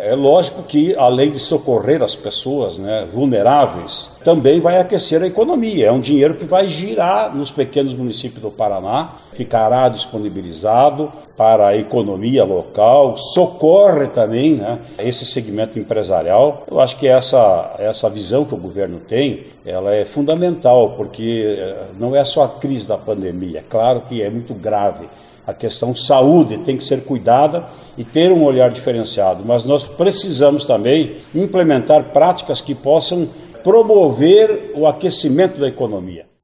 É lógico que, além de socorrer as pessoas, né, vulneráveis, também vai aquecer a economia. É um dinheiro que vai girar nos pequenos municípios do Paraná, ficará disponibilizado para a economia local, socorre também, né, esse segmento empresarial. Eu acho que essa visão que o governo tem, ela é fundamental, porque não é só a crise da pandemia. É claro que é muito grave. A questão saúde tem que ser cuidada e ter um olhar diferenciado, mas nós precisamos também implementar práticas que possam promover o aquecimento da economia.